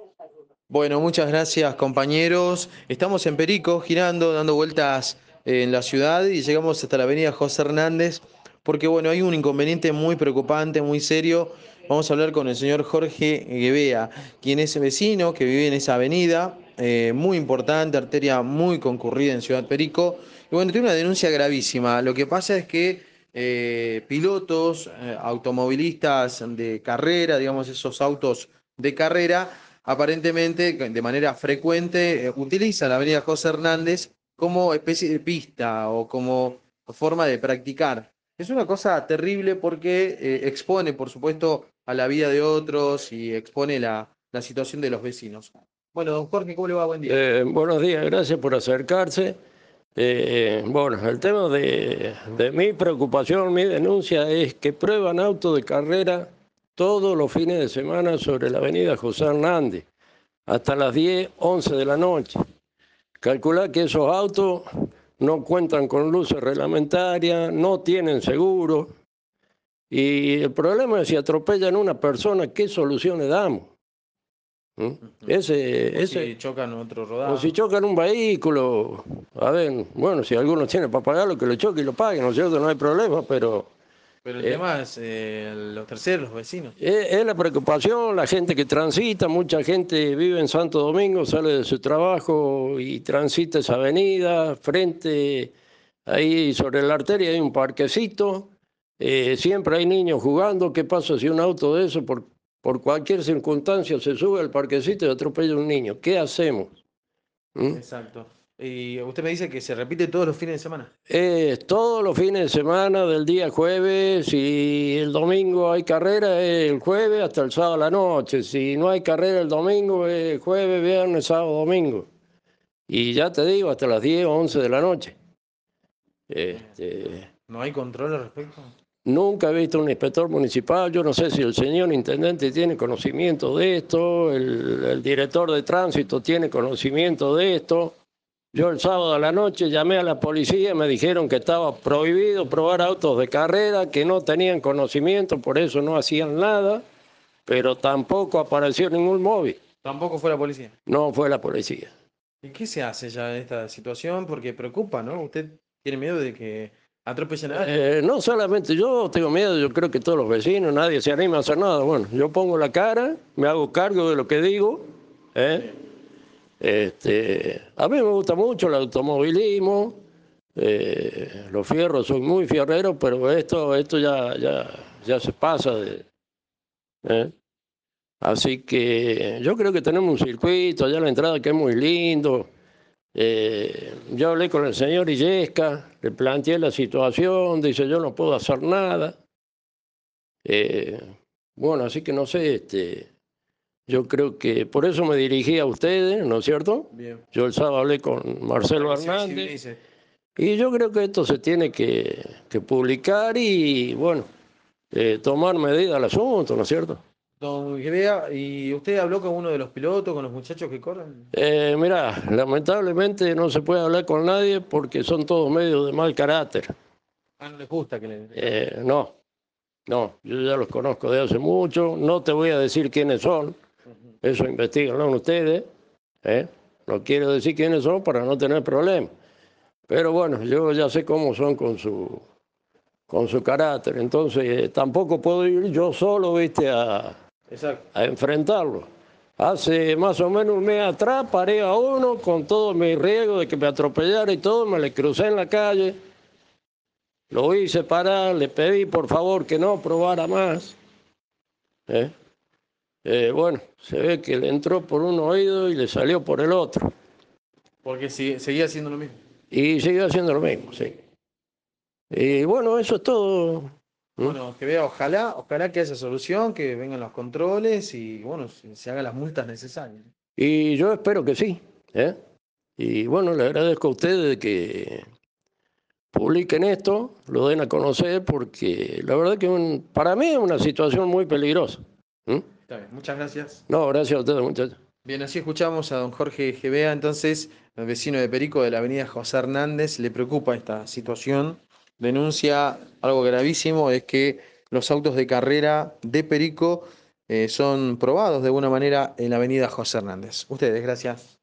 Bueno, muchas gracias compañeros. Estamos en Perico, girando, dando vueltas en la ciudad y llegamos hasta la avenida José Hernández porque bueno, hay un inconveniente muy preocupante, muy serio. Vamos a hablar con el señor Jorge Guevea, quien es vecino que vive en esa avenida, muy importante, arteria muy concurrida en Ciudad Perico. Y bueno, tiene una denuncia gravísima. Lo que pasa es que pilotos, automovilistas de carrera, digamos esos autos de carrera, aparentemente de manera frecuente utiliza la avenida José Hernández como especie de pista o como forma de practicar. Es una cosa terrible porque expone, por supuesto, a la vida de otros y expone la situación de los vecinos. Bueno, don Jorge, ¿cómo le va? Buen día. Buenos días, gracias por acercarse. Bueno, el tema de mi preocupación, mi denuncia es que prueban autos de carrera todos los fines de semana sobre la avenida José Hernández, hasta las 10, 11 de la noche. Calcular que esos autos no cuentan con luces reglamentarias, no tienen seguro, y el problema es si atropellan a una persona, ¿qué solución le damos? ¿Mm? Ujú. O Ese, si chocan otro O si rodado. chocan un vehículo, a ver, bueno, si algunos tienen para pagarlo, que lo choque y lo paguen, ¿no es cierto? No hay problema, pero Pero el eh, tema es los terceros, los vecinos. es la preocupación, la gente que transita, mucha gente vive en Santo Domingo, sale de su trabajo y transita esa avenida, frente, ahí sobre la arteria hay un parquecito, siempre hay niños jugando, ¿qué pasa si un auto de eso por cualquier circunstancia se sube al parquecito y atropella a un niño? ¿Qué hacemos? ¿Mm? Exacto. Y usted me dice que se repite todos los fines de semana. Todos los fines de semana, del día jueves, si el domingo hay carrera, es el jueves hasta el sábado a la noche. Si no hay carrera el domingo, es jueves, viernes, sábado, domingo. Y ya te digo, hasta las 10 o 11 de la noche. Este, ¿No hay control al respecto? Nunca he visto un inspector municipal. Yo no sé si el señor intendente tiene conocimiento de esto, el director de tránsito tiene conocimiento de esto. Yo el sábado a la noche llamé a la policía y me dijeron que estaba prohibido probar autos de carrera, que no tenían conocimiento, por eso no hacían nada, pero tampoco apareció ningún móvil. Tampoco fue la policía. No fue la policía. ¿Y qué se hace ya en esta situación? Porque preocupa, ¿no? Usted tiene miedo de que atropellen a alguien. No solamente yo tengo miedo, yo creo que todos los vecinos, nadie se anima a hacer nada. Bueno, yo pongo la cara, me hago cargo de lo que digo. ¿eh? Sí. A mí me gusta mucho el automovilismo, los fierros, soy muy fierrero, pero esto ya se pasa ¿eh? Así que yo creo que tenemos un circuito allá a la entrada que es muy lindo. Yo hablé con el señor Illesca, le planteé la situación, dice yo no puedo hacer nada. Eh, bueno, así que no sé, yo creo que por eso me dirigí a ustedes, ¿no es cierto? Bien. Yo el sábado hablé con Para Marcelo que se Hernández visibilice. y yo creo que esto se tiene que publicar y, bueno, tomar medida al asunto, ¿no es cierto? Don Grea, ¿y usted habló con uno de los pilotos, con los muchachos que corren? Mira, lamentablemente no se puede hablar con nadie porque son todos medios de mal carácter. Ah, no les gusta que le... No, no, yo ya los conozco de hace mucho, no te voy a decir quiénes son, Ujú. eso investiganlo ustedes, ¿eh? No quiero decir quiénes son para no tener problemas. Pero bueno, yo ya sé cómo son con su carácter, entonces tampoco puedo ir yo solo, viste, Exacto. a enfrentarlo. Hace más o menos un mes atrás paré a uno con todo mi riesgo de que me atropellara y todo, me le crucé en la calle, lo hice parar, le pedí por favor que no probara más. ¿eh? Bueno, se ve que le entró por un oído y le salió por el otro. Porque seguía haciendo lo mismo. Y siguió haciendo lo mismo, sí. Y bueno, eso es todo. ¿Mm? Bueno, que vea, ojalá que haya solución, que vengan los controles y bueno, se hagan las multas necesarias. Y yo espero que sí. ¿eh? Y bueno, le agradezco a ustedes que publiquen esto, lo den a conocer, porque la verdad que para mí es una situación muy peligrosa. ¿Mm? Está bien, muchas gracias. No, gracias a ustedes, muchachos. Bien, así escuchamos a don Jorge Gevea, entonces, el vecino de Perico de la avenida José Hernández, le preocupa esta situación, denuncia algo gravísimo, es que los autos de carrera de Perico son probados de alguna manera en la avenida José Hernández. Ustedes, gracias.